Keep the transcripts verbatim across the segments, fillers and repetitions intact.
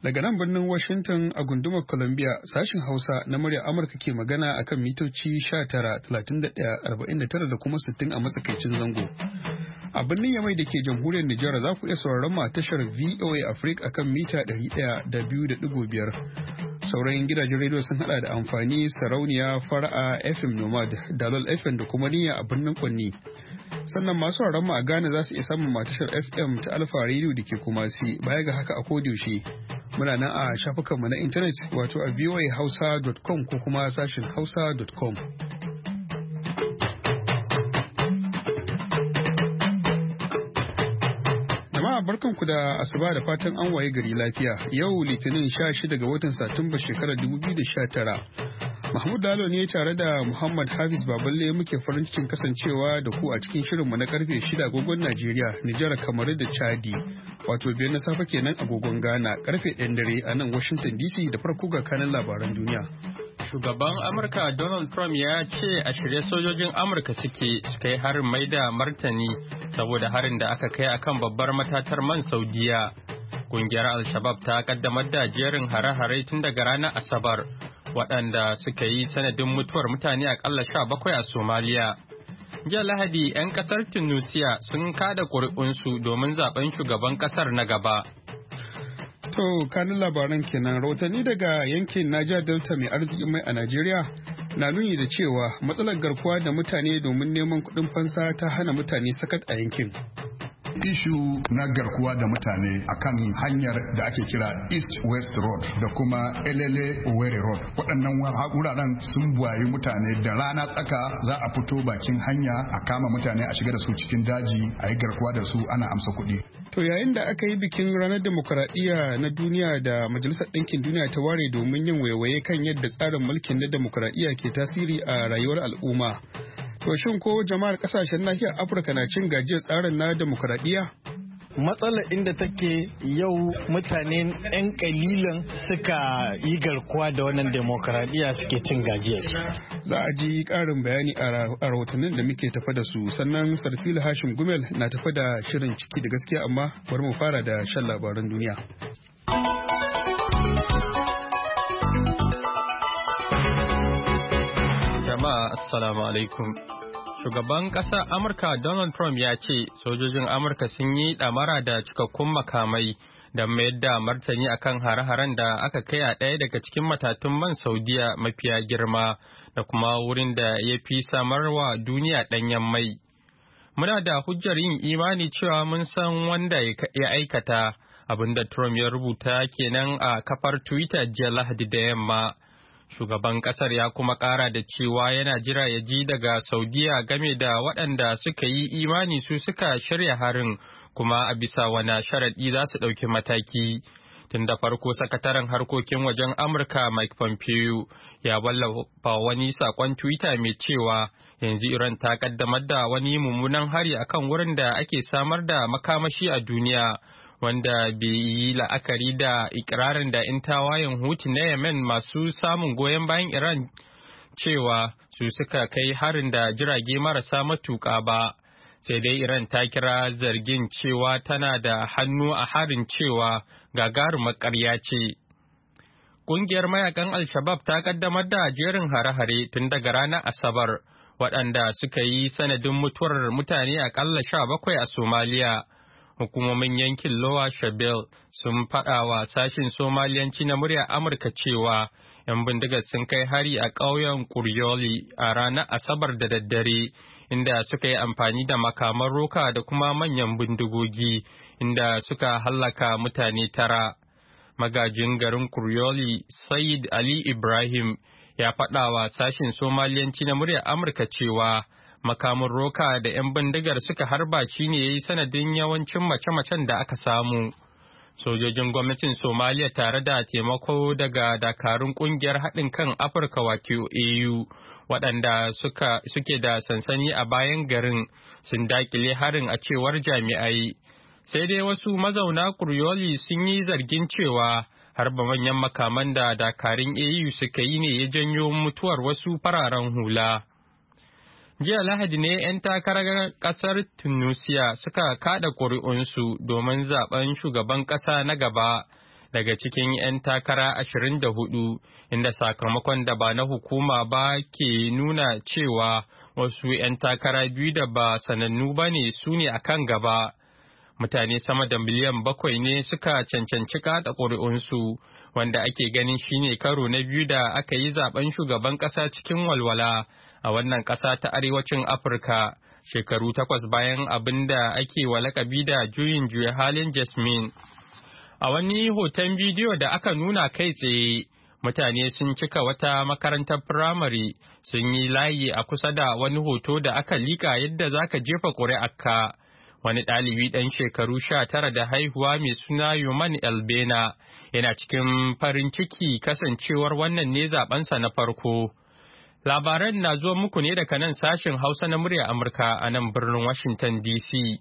Daga nan birnin Washington a gundumar Columbia sashin Hausa na muryar Amurka ke magana akan mitoci sha tara, talatin da ɗaya, arba'in da tara da kuma sittin a matsakaicin zango. A birnin Yamai da ke jamhuriyar Nijar za ku iya sauraron mu a tashar V O A Africa akan mita ɗari ɗaya da biyu da ɗigo biyar. Sauran gidajen rediyo sun hada da amfani sarauniya fara'a F M Nomad, Dalol F M da kuma niyya a birnin Kwanni. Sannan masu sauraron mu a Ghana za su iya samun matashar F M ta Alfa Radio da ke Kumasi. Baya ga haka a kodiyaushe muna nan a shafukanmu na intanet wato a voa hausa dot com ko kuma sashin hausa dot com. Jama'a barkanku da asuba da fatan an waye gari lafiya. Yau Litinin sha shida ga watan Satumba shekarar dubu biyu da sha tara. Mahmud Lalo ne tare da Muhammad Hafiz Baballe muke farin cikin kasancewa da ku a cikin shirinmu na karfe shida agogon Najeriya, Nijar, Kamaru da Chadi. Wato biyar na safe kenan agogon Ghana, karfe ɗayan dare a nan Washington D C da farko ga kanan labaran duniya. Shugaban Amurka Donald Trump ya ce a shirye sojojin Amurka suke su kai harin mai da martani saboda harin da aka kai akan babbar matatar man Saudiya. Kungiyar Al-Shabaab ta kaddamar da jerin hare-hare tun daga ranar Asabar, waɗanda suka yi sanadin mutuwar mutane akalla sha bakwai a Somaliya. Jiya Lahadi, 'yan ƙasar Tunisia sun kada ƙuri'unsu domin zaben shugaban ƙasar na gaba. To, kanin labaran kenan rahotanni daga yankin Niger Delta mai arzikin mai a Najeriya na nuni da cewa matsalar garkuwa da mutane domin neman kuɗin fansa ta hana mutane sakat a yankin. Ishu na garkuwa da mutane akan hanyar da ake kira East West Road da kuma Elele Owerri Road. Waɗannan wuraren sun buwayi mutane da rana tsaka za a fito bakin hanya a kama mutane a shiga da su cikin daji a yi garkuwa da su ana amsa kuɗi. To yayin da aka yi bikin ranar demokuraɗiyya na duniya da Majalisar Ɗinkin Duniya ta ware domin yin waiwaye kan yadda tsarin mulkin na demokuraɗiyya ke tasiri a rayuwar al'umma. To shin ko jama'ar kasashen nahiyar Afirka na cin gajiyar tsarin na demokuraɗiyya? Matsalar inda take yau mutane 'yan kalilan suka yi garkuwa da wannan demokuraɗiyya suke cin gajiyar. Za a ji ƙarin bayani a rahotannin da muke tafa da su, sannan Sarfila Hashim Gumel na tafa da shirin ciki da gaskiya, amma bari mu fara da shan labaran duniya. Jama'a assalamu alaikum. Shugaban ƙasar Amurka Donald Trump ya ce sojojin Amurka sun yi ɗamara da cikakkun makamai da mayar da martani akan hare-haren da aka kai a ɗaya daga cikin matatun man Saudiya mafiya girma da kuma wurin da ya fi samarwa duniya ɗanyen mai. Muna da hujjar yin imani cewa mun san wanda ya aikata, abinda Trump ya rubuta kenan a kafar Twitter jiya Lahadi da yamma. Shugaban kasar ya kuma kara da cewa yana jira ya ji daga Saudiya game da waɗanda suka yi imani su suka shirya harin, kuma a bisa wani sharaɗi za su ɗauki mataki. Tun da farko sakataren harkokin wajen Amurka Mike Pompeo ya wallafa wani saƙon Twitter mai cewa yanzu Iran ta kaddamar da wani mummunan hari akan wurin da ake samar da makamashi a duniya, wanda bai yi la'akari da ikirarin da 'yan tawayen Houthi na Yemen masu samun goyon bayan Iran cewa su suka kai harin da jirage marasa matuƙa ba. Sai dai Iran ta kira zargin cewa tana da hannu a harin cewa gagarumar ƙarya ce. Ƙungiyar mayakan Al-Shabaab ta kaddamar da jerin hare-hare tun daga ranar Asabar, waɗanda suka yi sanadin mutuwar mutane aƙalla sha bakwai a Somaliya. Hukumomin yankin Lower Shabelle sun faɗa wa sashin Somaliyanci na muryar Amurka cewa 'yan bindigar sun kai hari a ƙauyen Kuryoli a ranar Asabar da daddare, inda suka yi amfani da makaman roka da kuma manyan bindigogi, inda suka hallaka mutane tara. Magajin garin Kuryoli, Said Ali Ibrahim, ya faɗa wa sashin Somaliyanci na muryar Amurka cewa makamin roka da 'yan bindigar suka harba shi ne ya yi sanadin yawancin mace-macen da aka samu. Sojojin gwamnatin Somaliya tare da taimako daga dakarun kungiyar haɗin kan Afirka wato A U waɗanda suka suke da sansani a bayan garin sun dakile harin a cewar jami'ai. Sai dai wasu mazauna Kuryoli sun yi zargin cewa harba manyan makaman da dakarun A U suka yi ne ya janyo mutuwar wasu fararen hula. Jiya Lahadi ne 'yan takarar ƙasar Tunisia suka kada ƙuri'unsu domin zaben shugaban ƙasa na gaba, daga cikin 'yan takara ashirin da hudu, inda sakamakon da ba na hukuma ba ke nuna cewa wasu 'yan takara biyu da ba sanannu ba ne su ne a kan gaba. Mutane sama da miliyan bakwai ne suka cancanci kaɗa ƙuri'unsu, wanda ake ganin shine karo na biyu da aka yi zaben shugaban ƙasa cikin walwala a wannan ƙasa ta arewacin Afirka, shekaru takwas bayan abin da ake wa lakabi da juyin juya halin Jasmine. A wani hoton bidiyo da aka nuna kai tsaye, mutane sun cika wata makarantar firamare sun yi layi a kusa da wani hoto da aka liƙa yadda za ka jefa ƙuri'arka. Wani ɗalibi ɗan shekaru sha tara da haihuwa mai suna Yuman Elbena yana cikin farin ciki kasancewar wannan ne zaɓensa na farko. Labaran na zo muku ne daga nan sashen Hausa na murya Amurka a nan birnin Washington D C.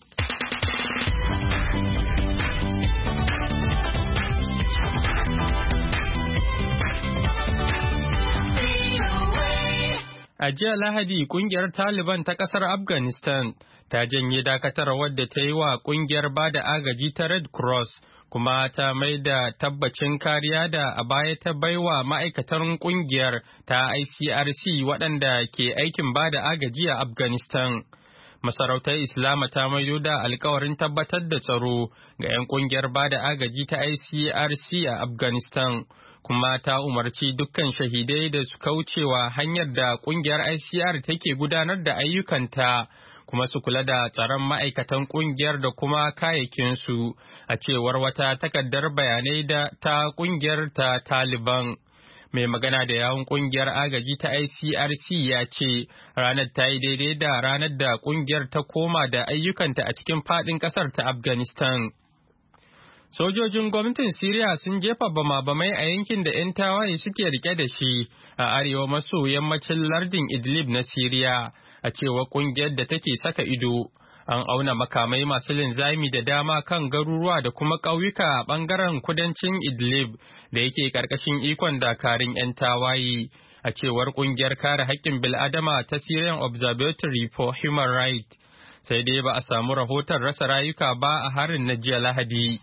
A jiya Lahadi, kungiyar Taliban ta ƙasar Afghanistan ta janye dakatarwar da ta yi wa kungiyar bada agaji ta Red Cross, kuma ta mai da tabbacin kariya da a baya ta baiwa ma'aikatan kungiyar ta I C R C waɗanda ke aikin bada agaji a Afghanistan. Masarautar Islama ta maido da alkawarin tabbatar da tsaro ga 'yan kungiyar bada agaji ta I C R C a Afghanistan, kuma ta umarci dukkan shahidai da su kaucewa hanyar da kungiyar I C R take gudanar da ayyukanta, kuma su kula da tsaron ma'aikatan kungiyar da kuma kayayyakinsu, a cewar wata takardar bayanai da ta kungiyar ta Taliban. Mai magana da yawun kungiyar agaji ta I C R C ya ce ranar ta yi daidai da ranar da kungiyar ta koma da ayyukanta a cikin faɗin ƙasar ta Afghanistan. Sojojin gwamnatin Siriya sun jefa bama-bamai a yankin da 'yan tawaye suke rike da shi a arewa maso yammacin lardin Idlib na Siriya, a cewar kungiyar da take saka ido. An auna makamai masu linzami da dama kan garuruwa da kuma ƙauyuka a ɓangaren kudancin Idlib da yake ƙarƙashin ikon dakarun 'yan tawaye, a cewar ƙungiyar kare haƙƙin bil'adama ta Syrian Observatory for Human Rights. Sai dai ba a samu rahoton rasa rayuka ba a harin na jiya Lahadi.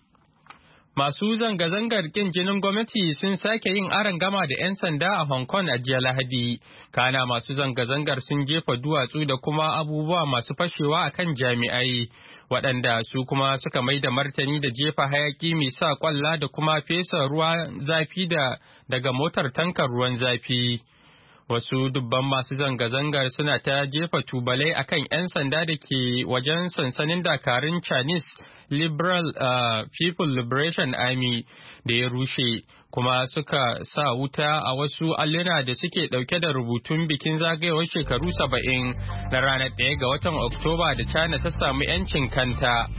Masu zanga-zangar ƙin jinin gwamnati sun sake yin arangama da 'yan sanda a Hong Kong a jiya Lahadi. Kana masu zanga-zangar sun jefa duwatsu da kuma abubuwa masu fashewa a kan jami'ai, waɗanda su kuma suka mai da martani da jefa hayaƙi mai sa ƙwalla da kuma fesa ruwa zafi da daga motar tankar ruwan zafi. Wasu dubban masu zanga-zangar suna ta jefa tubalai akan 'yan sanda da ke wajen sansanin dakarun Chinese Liberal uh, People Liberation Army da ya rushe, kuma suka sa wuta a wasu alluna da suke ɗauke da rubutun bikin zagayowar shekaru saba'in na ranar ɗaya ga watan Oktoba da China ta samu 'yancin kanta.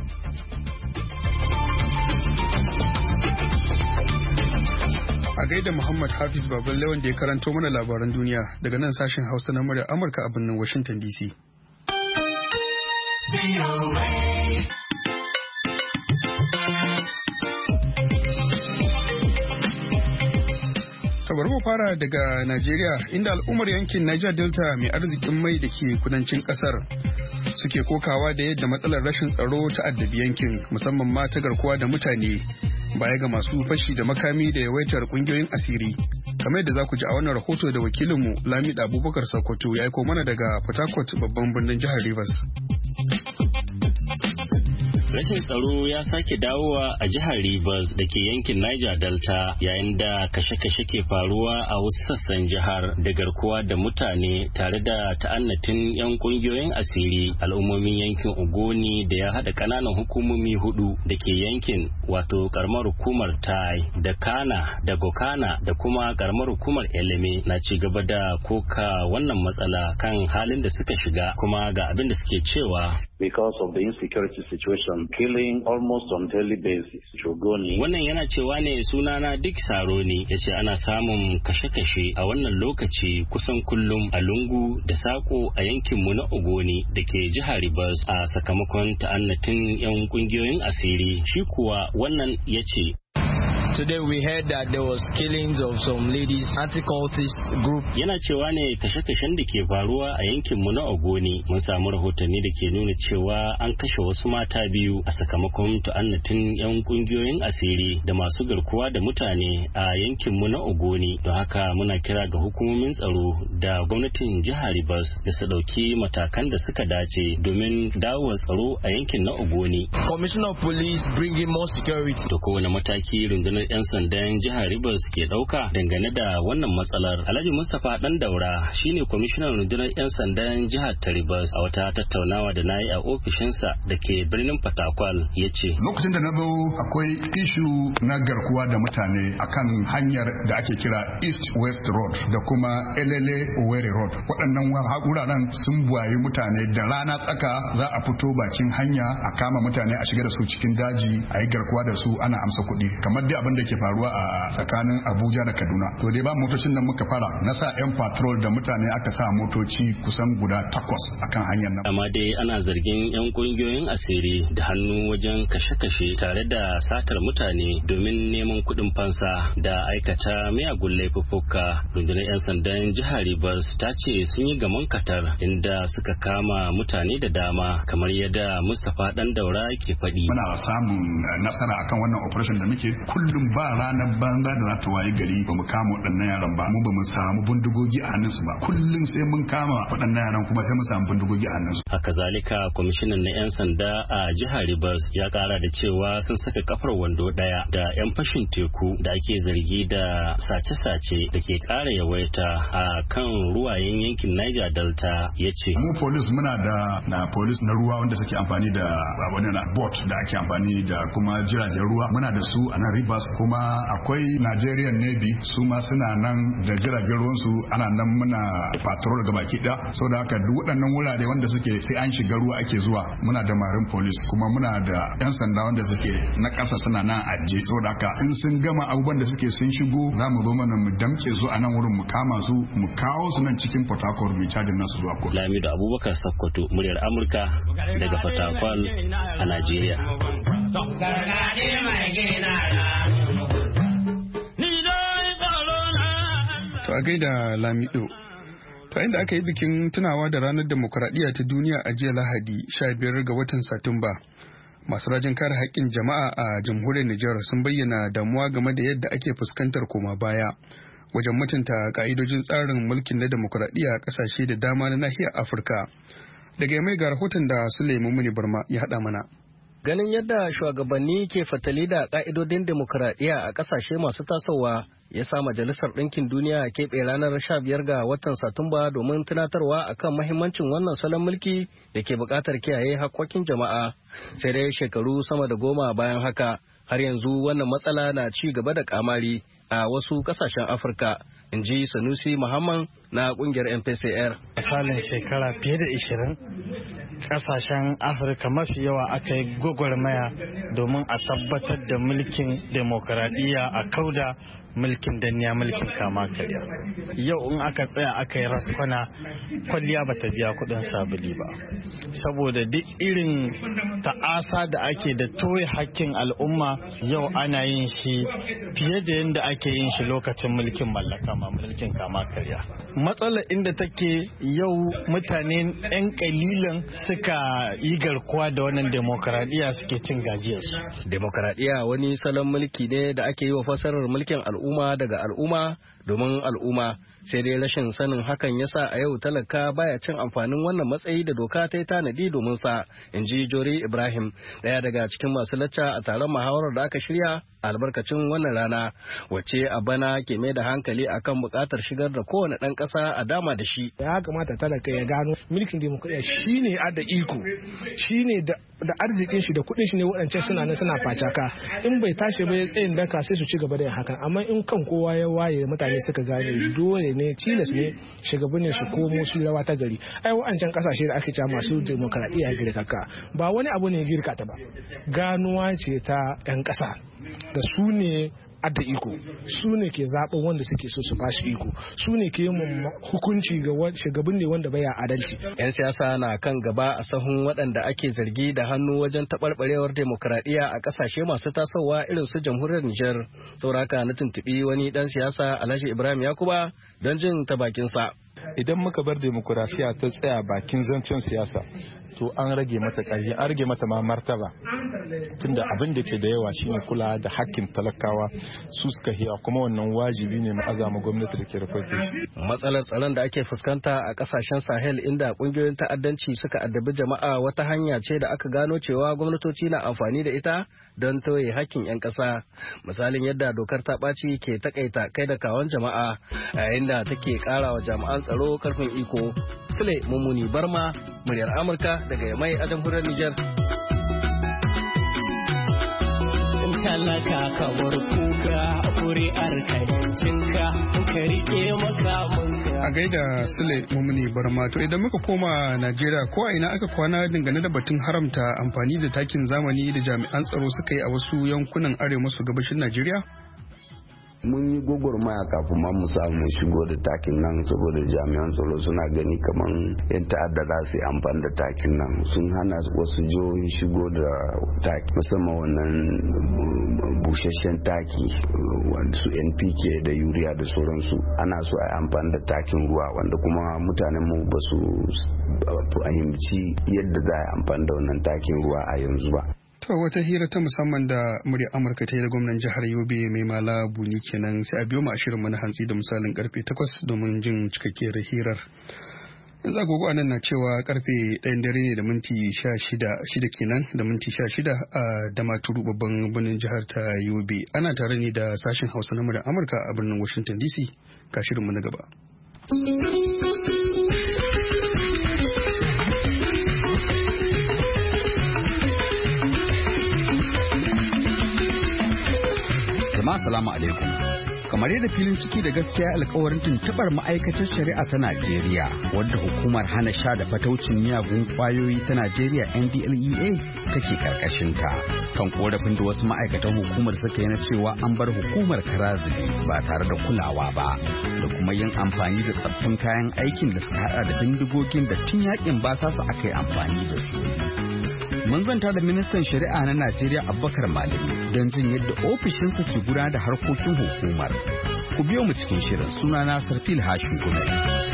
A gaida Muhammad Hafiz Baballe wanda ya karanto mana labaran duniya daga nan sashen Hausa na murya Amurka a birnin Washington D C. Bari mu fara daga Najeriya, inda al'ummar yankin Niger Delta mai arzikin mai da ke kudancin kasar suke kokawa da yadda matsalar rashin tsaro ta addabi yankin, musamman ma ta garkuwa da mutane, baya ga masu fashi da makami da yawaitar kungiyoyin asiri. Kamar yadda za ku ji a wannan rahoto da wakilinmu Lamida Abubakar Sokoto ya aiko mana daga Port Harcourt, babban birnin jihar Rivers. Rashin tsaro ya sake dawowa a jihar Rivers da ke yankin Niger Delta, yayin da kashe-kashe ke faruwa a wasu sassan jihar da garkuwa da mutane tare da ta'annatin 'yan kungiyoyin asiri. Al'ummomin yankin Ogoni da ya haɗa ƙananan hukumomi hudu da ke yankin, wato karamar hukumar Tai da Kana da Gokana da kuma karamar hukumar Eleme, na ci gaba da koka wannan matsala kan halin da suka shiga, kuma ga abin da suke cewa. Because of the insecurity situation, killing almost on daily basis. Shogoni. Wannan yana cewa ne sunana Dick Saro ne, ya ce ana samun kashe-kashe a wannan lokaci kusan kullum a lungu da sako a yankinmu na Ogoni da ke jihar Rivers a sakamakon ta'annatin 'yan kungiyoyin asiri. Shi kuwa wannan ya ce. Today we heard that there was killings of some ladies, anti-cultist group. Yana cewa ne kashe-kashen da ke faruwa a yankin mu na Ogoni. Mun samu rahotanni da ke nuna cewa an kashe wasu mata biyu a sakamakon ta'annatin yan kungiyoyin asiri da masu garkuwa da mutane a yankin mu na Ogoni. Don haka muna kira ga hukumomin tsaro da gwamnatin jihar Rivers da su dauki matakan da suka dace domin dawo tsaro a yankin na Ogoni. Commissioner of Police bringing more security. Da kowane mataki rundunar 'yan sandan jihar Rivers ke dauka dangane da wannan matsalar. Alhaji Mustapha Dan Daura shine kwamishinan rundunar 'yan sandan jihar ta Rivers. A wata tattaunawa da nayi a ofishinsa da ke birnin Fatakwal ya ce. Lokacin da na zo akwai ishu na garkuwa da mutane akan hanyar da ake kira East West Road da kuma Elele Owerri Road. Waɗannan wuraren sun buwayi mutane da rana tsaka za a fito bakin hanya a kama mutane a shiga da su cikin daji a yi garkuwa da su ana amsa kuɗi kamar dai abin da ke faruwa a tsakanin Abuja da Kaduna. To dai ba motocin da muka fara na sa 'yan patrol da mutane aka sa motoci kusan guda takwas akan hanyar nan. Amma dai ana zargin 'yan kungiyoyin asiri da hannu wajen kashe-kashe tare da satar mutane domin neman kuɗin fansa da aikata miyagun laifuffuka. Rundunar 'yan sandan jihar Rivers ta ce sun yi gaman katar inda suka kama mutane da dama kamar yadda Mustapha Dan Daura ke faɗi. Muna samun nasara akan wannan operation da muke kullum ba ranar banza da za ta waye gari ba mu kama waɗannan yaran ba mu ba mu samu bindigogi a hannunsu ba kullum sai mun kama waɗannan yaran kuma sai mu samu bindigogi a hannunsu. Haka zalika kwamishinan na 'yan sanda a jihar Rivers ya kara da cewa sun saka kafar wando daya da 'yan fashin teku da ake zargi da sace-sace da ke kara yawaita a kan ruwayen yankin Niger Delta ya ce. Mu police muna da na police na ruwa wanda suke amfani da wani na boat da ake amfani da kuma jiragen ruwa muna da su a nan Rivers kuma akwai Nigerian Navy su ma suna nan da jiragen ruwan su ana nan muna patrol ga baki da saboda haka duk waɗannan wurare wanda suke sai an shiga ruwa ake zuwa muna da marine police kuma muna da yan sanda wanda suke na ƙasa suna nan ajiye saboda haka in sun gama abubuwan da suke sun shigo za mu zo mana mu damke su a nan wurin mu kama su mu kawo su nan cikin Port Harcourt mu cajin nasu zuwa ko. Lamido Abubakar Sakkwato muryar Amurka daga Fatakwal a Najeriya. To a gaida Lamido. To inda aka yi bikin tunawa da ranar demokuraɗiyya ta duniya a jiya Lahadi sha biyar ga watan Satumba. Masu rajin kare haƙƙin jama'a a jamhuriyar Nijar sun bayyana damuwa game da yadda ake fuskantar koma baya wajen mutunta ka'idojin tsarin mulkin na demokuraɗiyya a ƙasashe da dama na nahiyar Afirka. Daga mai ga rahoton da Suleiman Muni Barma ya haɗa mana. Ganin yadda shugabanni ke fatali da ƙa'idodin demokuraɗiyya a ƙasashe masu tasowa ya sa Majalisar Ɗinkin Duniya keɓe ranar sha biyar ga watan Satumba domin tunatarwa akan mahimmancin wannan salon mulki da ke buƙatar kiyaye haƙƙoƙin jama'a. Sai dai shekaru sama da goma bayan haka har yanzu wannan matsala na ci gaba da ƙamari a wasu ƙasashen Afirka, in ji Sanusi Muhammad na ƙungiyar M P C R. Misalin shekara fiye da ishirin kasashen Afirka mafi yawa aka yi gwagwarmaya domin a tabbatar da mulkin demokaradiyya a kauda mulkin danniya mulkin kama karya. Yau in aka tsaya aka yi raskwana kwalliya ba ta biya kudin sabuli ba, saboda duk irin ta'asa da ake da toye hakkin al'umma yau ana yin shi fiye da yadda ake yin shi lokacin mulkin mallaka ma mulkin kama karya. Matsalar inda take yau mutane 'yan kalilan suka yi garkuwa da wannan demokaradiyya suke cin gajiyarsu. Demokaradiyya wani salon mulki ne da ake yi wa fasarar mulkin al'umma daga al'umma domin al'umma, sai dai rashin sanin hakan yasa a yau talaka baya cin amfanin wannan matsayi da doka ta yi tanadi domin sa, in ji Jori Ibrahim, daya daga cikin masu lacca a taron muhawarar da aka shirya albarkacin wannan rana, wacce a bana ke mai da hankali akan buƙatar shigar da kowane ɗan ƙasa a dama da shi. Ya kamata talaka ya gano mulkin demokradiyya shine a da iko, shine da da arzikin shi da kuɗin shi ne waɗancan suna nan suna facaka, in bai tashi ba ya tsayin daka sai su ci gaba da yin hakan, amma in kan kowa ya waye mutane suka gane dole ne tilas ne shugabannin su komo su rawa ta gari. Ai wa'ancan kasashe da ake cewa masu demokradiyya girkaka ba wani abu ne girka ta ba, ganuwa ce ta yan ƙasa da su ne adda iko, su ne ke zaɓin wanda suke so su bashi iko, su ne ke yin hukunci ga shugaban ne wanda baya adalci. Yan siyasa na kan gaba a sahun waɗanda ake zargi da hannu wajen taɓarɓarewar demokradiyya a ƙasashe masu tasowa irin su jamhuriyar Nijar. Sauraka na tuntuɓi wani ɗan siyasa Alhaji Ibrahim Yakuba don jin ta bakinsa. Idan muka bar demokrasiya ta tsaya bakin zancen siyasa, to an rage mata ƙarfi, an rage mata ma martaba. Tunda abin da ke da yawa shine kula da hakkin talakawa, su suka hiya, kuma wannan wajibi ne mu azama gwamnati da ke rufe shi. Matsalar tsaron da ake fuskanta a kasashen Sahel inda kungiyoyin ta'addanci suka addabi jama'a wata hanya ce da aka gano cewa gwamnatoci na amfani da ita don tauye hakkin 'yan ƙasa. Misalin yadda dokar ta ɓaci ke takaita kai da kawon jama'a yayin da take ƙara wa jami'an tsaro karfin iko. Sule Mummuni Barma, muryar Amurka daga Yamai a jamhuriyar Nijar. Talaka kamar kuka kuri'ar kayancinka ka rike makamanka. A gaida Sule Mumuni Barma, to idan muka koma Najeriya, ko a ina aka kwana dangane da batun haramta amfani da takin zamani da jami'an tsaro suka yi a wasu yankunan arewa maso gabashin Najeriya? Mun yi gwagwarmaya kafin ma mu samu shigo da takin nan, saboda jami'an tsaro suna gani kamar yan ta'adda za su yi amfani da takin nan. Sun hana wasu jihohi shigo da taki, musamman wannan busasshen taki wanda su N P K da urea da sauransu. Ana so a yi amfani da takin ruwa, wanda kuma mutanen mu ba su fahimci yadda za a yi amfani da wannan takin ruwa a yanzu ba. To wata hira ta musamman da murya Amurka ta yi da gwamnan jihar Yobe mai mala buni kenan, sai a biyo mu a shirin mu na hantsi da misalin karfe takwas domin jin cikakkiyar hirar. Yanzu agogo a nan na cewa karfe ɗayan dare ne da minti sha shida shida kenan da minti sha shida a Damaturu babban birnin jihar ta Yobe. Ana tare ne da sashen Hausa na murya Amurka a birnin Washington D C. Ga shirin mu na gaba. Assalamu alaikum. Kamar yadda filin ciki da gaskiya alkawarin tuntubar ma'aikatar shari'a ta Najeriya wadda hukumar hana sha da fataucin miyagun kwayoyi ta Najeriya N D L E A take karkashin ta kan korafin da wasu ma'aikatan hukumar suka yi na cewa an bar hukumar karazibi ba tare da kulawa ba da kuma yin amfani da tsaffin kayan aikin da suka hada da bindigogin da tun yakin basasa aka yi amfani da su. Mun zanta da ministan shari'a na Najeriya Abubakar Malami don jin yadda ofishinsa ke gudanar da harkokin hukumar. Ku biyo mu cikin shirin, sunana Sarfil Hashin Gumel.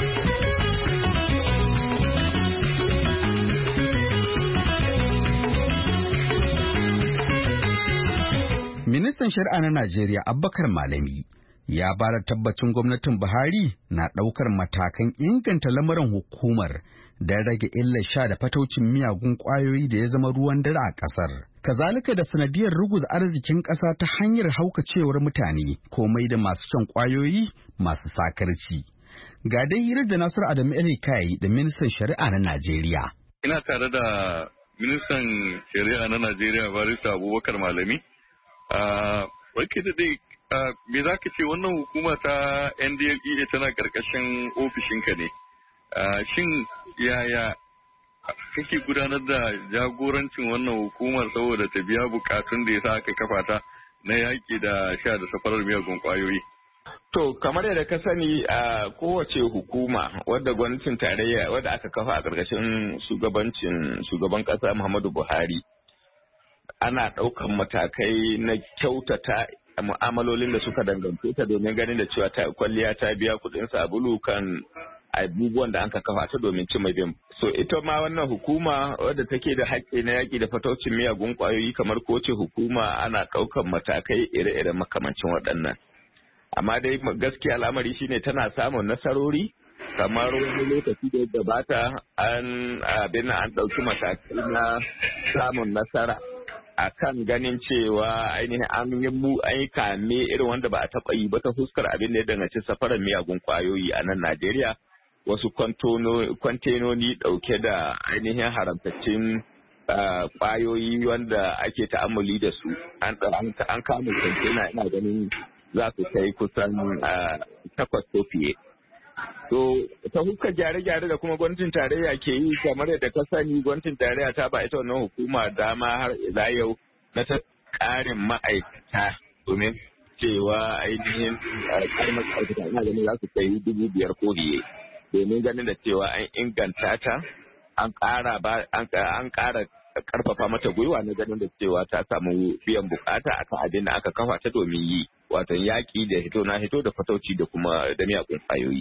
Ministan shari'a na Najeriya Abubakar Malami ya ba da tabbacin gwamnatin Buhari na ɗaukar matakan inganta lamarin hukumar don rage illar sha da fataucin miyagun ƙwayoyi da ya zama ruwan dare a ƙasar. Kazalika da sanadiyar ruguza arzikin ƙasa ta hanyar haukacewar mutane komai da masu shan ƙwayoyi masu sakarci. Ga dai hirar da Nasiru Adamu Elhikayi da ministan shari'a na Najeriya. Ina tare da ministan shari'a na Najeriya Barista Abubakar Malami. Barke da dai me za ka ce wannan hukuma ta N D L E A tana ƙarƙashin ofishinka ne. Shin yaya kake gudanar da jagorancin wannan hukumar saboda ta biya bukatun da ya sa aka kafa ta na yaƙi da sha da safarar miyagun ƙwayoyi? To, kamar yadda ka sani a kowace hukuma wadda gwamnatin tarayya wadda aka kafa a ƙarƙashin shugabancin shugaban ƙasa Muhammadu Buhari, ana ɗaukan matakai na kyautata mu'amalolin da suka dangance ta domin ganin da cewa ta kwalliya ta biya kuɗin sabulu kan abubuwan da anka kafa ta domin cimma biyan. So ita ma wannan hukuma wadda take da haƙƙi na yaƙi da fataucin miyagun ƙwayoyi kamar kowace hukuma ana ɗaukan matakai ire-ire makamancin waɗannan. Amma dai gaskiya al'amari shine tana samun nasarori kamar wani lokaci da yadda bata an abin an ɗauki matakai na samun nasara a kan ganin cewa ainihin an yi mu an yi kame irin wanda ba a taɓa yi ba ta fuskar abin da ya danganci safarar miyagun ƙwayoyi a nan Najeriya. Wasu kwantenoni ɗauke da ainihin haramtaccen ƙwayoyi wanda ake ta'ammuli da su an kama kwantena ina ganin za su kai kusan takwas ko fiye. To ta fuskar gyare-gyare da kuma gwamnatin tarayya ke yi kamar yadda ka sani gwamnatin tarayya ta ba ita wannan hukuma dama har ila yau na ta ƙarin ma'aikata domin cewa ainihin karin ma'aikata ina ganin za su kai dubu biyar ko biye domin ganin da cewa an inganta ta an ƙara ba an ƙara karfafa mata gwiwa na ganin da cewa ta samu biyan bukata akan abin da aka kafa ta domin yi wato yaƙi da hito na hito da fatauci da kuma da miyagun ƙwayoyi.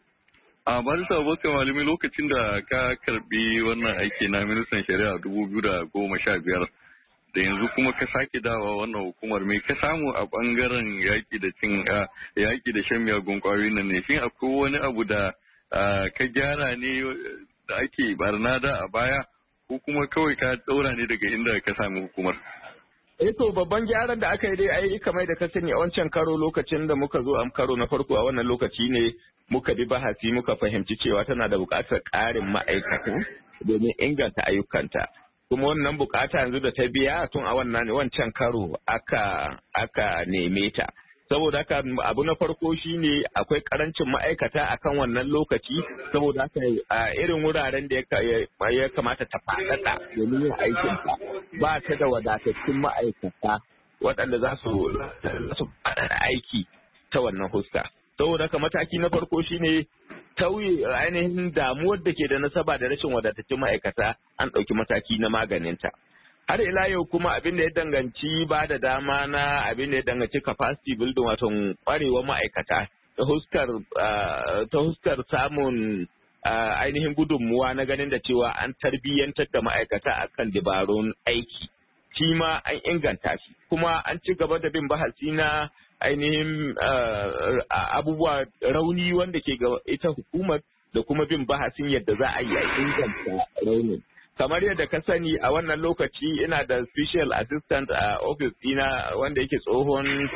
A Barista Abubakar Malami, lokacin da ka karbi wannan aiki na ministan shari'a dubu biyu da goma sha biyar da yanzu kuma ka sake dawa wannan hukumar, me ka samu a bangaren yaƙi da cin yaƙi da shan miyagun ƙwayoyi nan ne? Shin akwai wani abu da ka gyara ne da ake barna da a baya ko kuma kawai ka ɗaura ne daga inda ka sami hukumar? Eh to babban gyaran da aka yi dai ai kamar da ka sani a wancan karo lokacin da muka zo a karo na farko a wannan lokaci ne muka bi bahasi muka fahimci cewa tana da buƙatar ƙarin ma'aikata domin inganta ayyukanta. Kuma wannan buƙata yanzu da ta biya tun a wannan wancan karo aka aka neme ta. Saboda haka abu na farko shine akwai karancin ma'aikata akan wannan lokaci, saboda haka a irin wuraren da ya kamata ta faɗaɗa domin yin aikinta ba ta da wadatattun ma'aikata waɗanda za su faɗaɗa aiki ta wannan huska. Saboda haka mataki na farko shine tauye ainihin damuwar da ke da nasaba da rashin wadatattun ma'aikata, an ɗauki mataki na maganinta. Har ila yau kuma abin da ya danganci ba da dama na abin da ya danganci capacity building wato kwarewar ma'aikata ta huskar ta huskar samun ainihin gudunmuwa na ganin da cewa an tarbiyyantar da ma'aikata akan dabarun aiki. Shi ma an inganta shi kuma an ci gaba da bin bahasi na ainihin abubuwa rauni wanda ke ga ita hukumar da kuma bin bahasin yadda za a yi a inganta raunin. Kamar yadda ka sani a wannan lokaci ina da special assistant a office dina wanda yake tsohon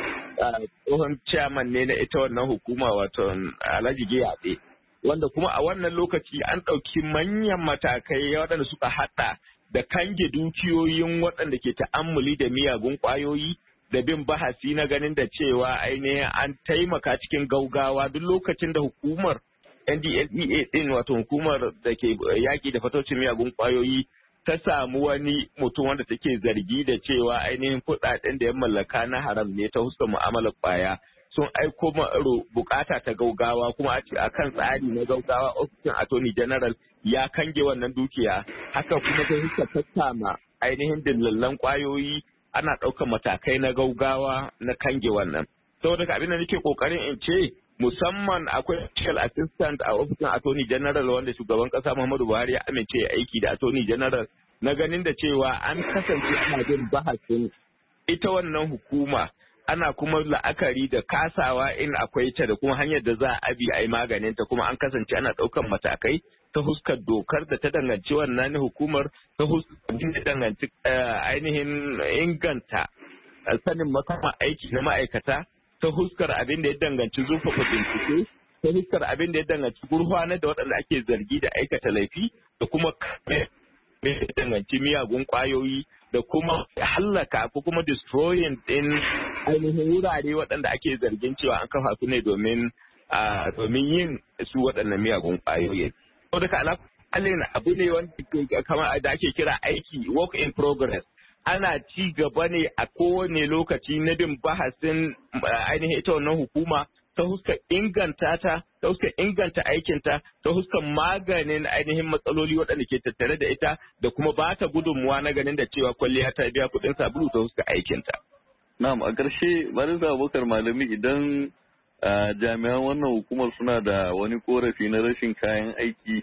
tsohon chairman ne na ita wannan hukuma wato Alhaji Giyaɗe, wanda kuma a wannan lokaci an ɗauki manyan matakai waɗanda suka haɗa da kange dukiyoyin waɗanda ke ta'ammuli da miyagun ƙwayoyi da bin bahasi na ganin da cewa ainihin an taimaka cikin gaugawa duk lokacin da hukumar N D L E A din wato hukumar da ke yaki da fataucin miyagun kwayoyi ta samu wani mutum wanda take zargi da cewa ainihin kuɗaɗen da ya mallaka na haram ne ta huskar mu'amalar kwaya sun aiko ma'aro bukata ta gaugawa kuma a kan tsari na gaugawa ofishin attorney general ya kange wannan dukiya, haka kuma ta huskar tattama ainihin dillallan kwayoyi ana ɗaukar matakai na gaugawa na kange wannan. Saboda abin da nake kokarin in ce musamman akwai special assistant a ofishin attorney general wanda shugaban kasa Muhammadu Buhari ya amince aiki da attorney general na ganin da cewa an kasance ana bin bahasin ita wannan hukuma, ana kuma la'akari da kasawa in akwai ta da kuma hanyar da za a bi a yi maganin ta, kuma an kasance ana ɗaukan matakai ta huskar dokar da ta danganci wannan hukumar, ta huskar da danganci ainihin inganta sanin makama aiki na ma'aikata, ta huskar abin da ya danganci zurfafa bincike, ta huskar abin da ya danganci gurfanar da waɗanda ake zargi da aikata laifi, da kuma da ya danganci miyagun ƙwayoyi, da kuma hallaka ko kuma destroying din ainihin wurare waɗanda ake zargin cewa an kafa su ne domin domin yin su waɗannan miyagun ƙwayoyi. Saboda ka alaƙalin abu ne wanda kamar da ake kira aiki work in progress. Ana ci gaba ne a kowane lokaci na bin bahasin ainihin ita wannan hukuma ta huskar inganta ta, ta huskar inganta aikinta, ta huskar maganin ainihin matsaloli waɗanda ke tattare da ita da kuma ba ta gudunmuwa na ganin da cewa kwalliya ta biya kuɗin sabulu ta huskar aikinta. Na'am, a ƙarshe Barista Abubakar Malami, idan jami'an wannan hukumar suna da wani korafi na rashin kayan aiki,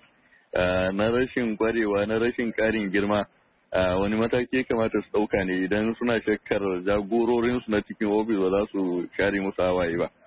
na rashin kwarewa, na rashin ƙarin girma, wani mataki ya kamata su ɗauka ne idan suna shakkar jagororinsu na cikin ofis ba za su share musu hawaye ba?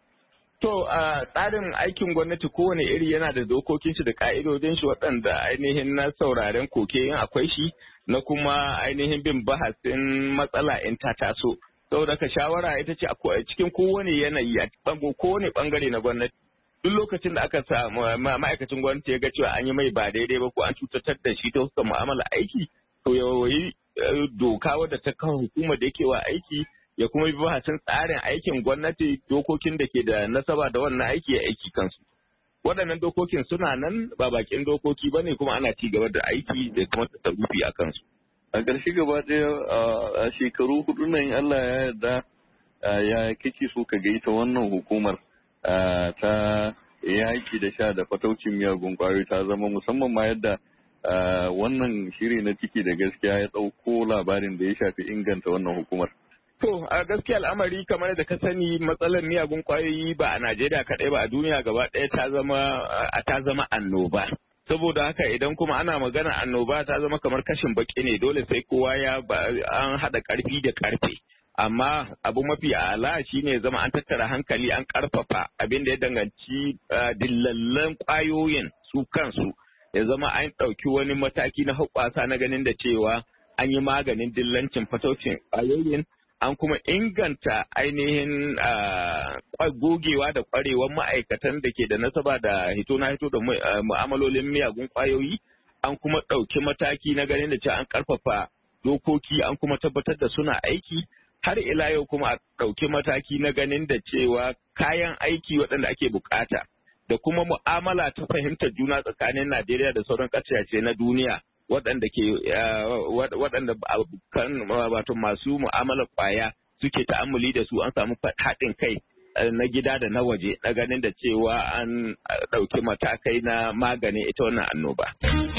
To, a tsarin aikin gwamnati kowane iri yana da dokokin shi da ka'idodin shi waɗanda ainihin na sauraren koke yin akwai shi, na kuma ainihin bin bahasin matsala in ta taso. Saboda ka shawara ita ce a cikin kowane yanayi a kowane bangare na gwamnati. Duk lokacin da aka samu ma'aikacin gwamnati ya ga cewa an yi mai ba daidai ba ko an cutatar da shi ta fuskar mu'amala aiki, to ya yi doka wadda ta kawo hukumar da yake wa aiki, ya kuma bi bahasin tsarin aikin gwamnati, dokokin da ke da nasaba da wannan aiki ya aiki kansu. Waɗannan dokokin suna nan ba bakin dokoki ba ne, kuma ana ci gaba da aiki da kuma tasarrufi a kansu. A ƙarshe gaba ɗaya a shekaru hudu nan Allah ya yarda ya kake so ka ga ita wannan hukumar ta yaki da sha da fataucin miyagun kwayoyi ta zama, musamman ma yadda wannan shiri na ciki da gaskiya ya ɗauko labarin da ya shafi inganta wannan hukumar. To a gaskiya al'amari kamar da ka sani matsalar miyagun kwayoyi ba a Najeriya kaɗai ba a duniya gaba ɗaya ta zama ta zama annoba. Saboda haka idan kuma ana magana annoba ta zama kamar kashin baki ne, dole sai kowa ya an haɗa ƙarfi da ƙarfe. Amma abu mafi ala shine zama an tattara hankali an ƙarfafa abin da ya danganci dillallan kwayoyin su kansu, ya zama an ɗauki wani mataki na hoɓɓasa na ganin da cewa an yi maganin dillancin fataucin kwayoyin, an kuma inganta ainihin gogewa da kwarewar ma'aikatan da ke da nasaba da hito na hito da mu'amalolin miyagun kwayoyi, an kuma ɗauki mataki na ganin da cewa an ƙarfafa dokoki an kuma tabbatar da suna aiki, har ila yau kuma a ɗauki mataki na ganin da cewa kayan aiki waɗanda ake bukata da kuma mu'amala ta fahimtar juna tsakanin Najeriya da sauran ƙasashe na duniya waɗanda ke waɗanda kan wato masu mu'amalar ƙwaya suke ta'ammuli da su, an samu haɗin kai na gida da na waje na ganin da cewa an ɗauki matakai na magani ita wannan annoba.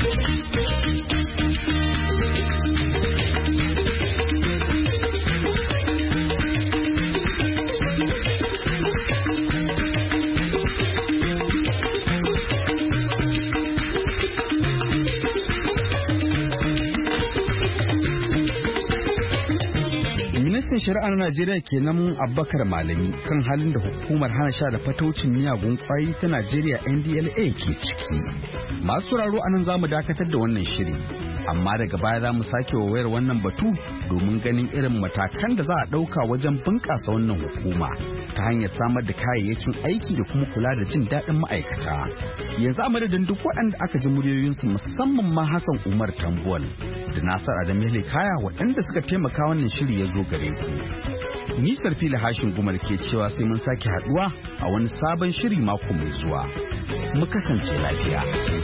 Ministan Shari'a na Najeriya kenan Abubakar Malami kan halin da hukumar hana sha da fataucin miyagun kwayoyi ta Najeriya N D L A ke ciki. Masu sauraro anan za mu dakatar da wannan shiri, amma daga baya za mu sake wayar wannan batu domin ganin irin matakan da za a ɗauka wajen bunƙasa wannan hukuma ta hanyar samar da kayayyakin aiki da kuma kula da jin daɗin ma'aikata. Yanzu a madadin duk waɗanda aka ji muryoyinsu musamman ma Hassan Umar Tambuwal da Nasar Adam Kaya waɗanda suka taimaka wannan shiri ya zo gare ku. Ni Sarfila Hashin Gumal ke cewa sai mun sake haɗuwa a wani sabon shiri mako mai zuwa. Mu kasance lafiya.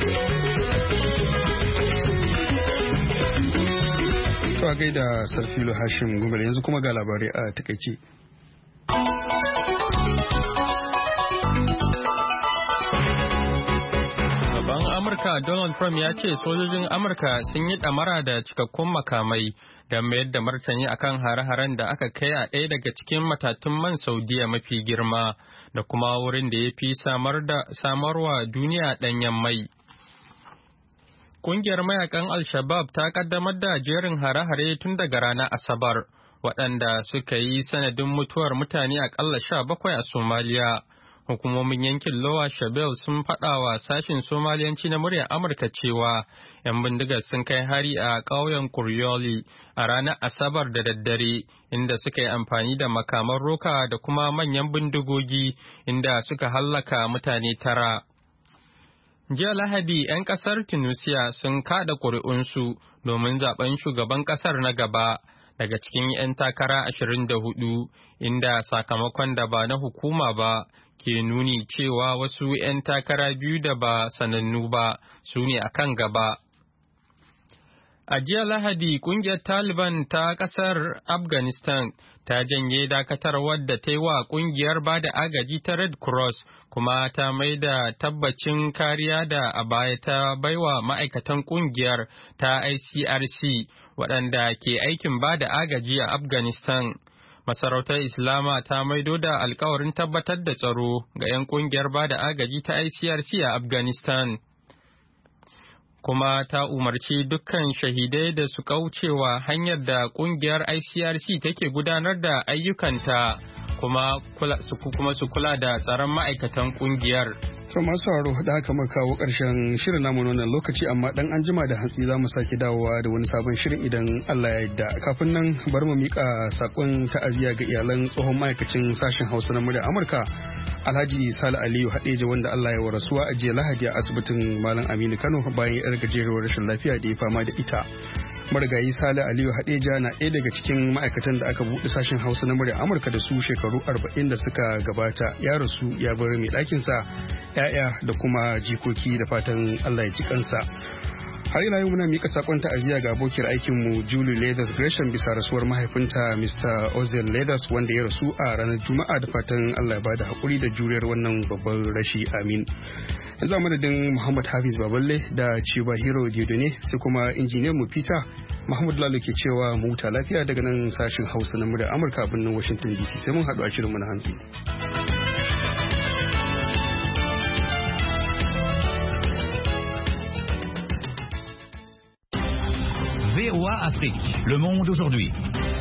To a gaida Sarfilo Hashim Gumal, yanzu kuma ga labarai a takaice. Shugaban Amurka Donald Trump ya ce sojojin Amurka sun yi ɗamara da cikakkun makamai don mayar da martani akan hare-haren da aka kai a ɗaya daga cikin matatun man Saudiya mafi girma da kuma wurin da ya fi samarwa duniya ɗanyen mai. Kungiyar mayakan Al-Shabaab ta kaddamar da jerin hare-hare tun daga ranar Asabar, waɗanda suka yi sanadin mutuwar mutane akalla sha bakwai a Somaliya. Hukumomin yankin Lower Shabelle sun faɗa wa sashen Somaliyanci na muryar Amurka cewa ‘yan bindigar sun kai hari a ƙauyen Kuryoli a ranar Asabar da daddare, inda suka yi amfani da makaman roka da kuma manyan bindigogi, inda suka hallaka mutane tara. Jiya Lahadi, ‘yan ƙasar Tunisia sun kada ƙuri'unsu domin zaben shugaban ƙasar na gaba daga cikin ‘yan takara ashirin da hudu, inda sakamakon da ba na hukuma ba ke nuni cewa wasu ‘yan takara biyu da ba sanannu ba su ne a kan gaba. A jiya Lahadi, ƙungiyar Taliban ta ƙasar Afghanistan ta janye dakatarwar da ta yi wa ƙungiyar ba da agaji ta Red Cross, kuma ta mai da tabbacin kariya da a baya ta baiwa ma'aikatan ƙungiyar ta I C R C waɗanda ke aikin ba da agaji a Afghanistan. Masarautar Islama ta maido da alkawarin tabbatar da tsaro ga 'yan ƙungiyar ba da agaji ta I C R C a Afghanistan. Kuma ta umarci dukkan shahidai da su kaucewa hanyar da kungiyar I C R C take gudanar da ayyukanta kuma su kula da tsaron ma'aikatan kungiyar. To masu sauraro da haka muka kawo ƙarshen shirin namu wannan lokaci, amma dan an jima da hantsi za mu sake dawowa da wani sabon shirin idan Allah ya yarda. Kafin nan bari mu mika sakon ta'aziyya ga iyalan tsohon ma'aikacin sashen Hausa na murya Amurka Alhaji Sale Aliyu Hadeja, wanda Allah ya warasuwa a jiya Lahadi a asibitin Malam Aminu Kano bayan yar gajeruwar rashin lafiya da ya fama da ita. Marigayi Sale Aliyu Hadeja na ɗaya daga cikin ma'aikatan da aka buɗe sashen Hausa na murya Amurka da su shekaru arba'in da suka gabata. Ya rasu ya bar mai ɗakinsa, ‘ya'ya da kuma jikoki, da fatan Allah ya ji kansa. har ila yau muna mika sakon ta'aziyya ga abokiyar aikin mu Julie Leathers Gresham bisa rasuwar mahaifinta Mister Ozil Leathers wanda ya rasu a ranar Juma'a da fatan Allah ya bada hakuri da juriyar wannan babban rashi amin. Yanzu madadin Muhammad Hafiz Baballe da Chiba Hero Diodone sai kuma injiniyan mu Peter Mahmud Lalo ke cewa mu huta lafiya daga nan sashin Hausa na muryar Amurka a birnin Washington D C sai mun haɗu a shirin mu na hantsi. V O A Afrique, le monde aujourd'hui.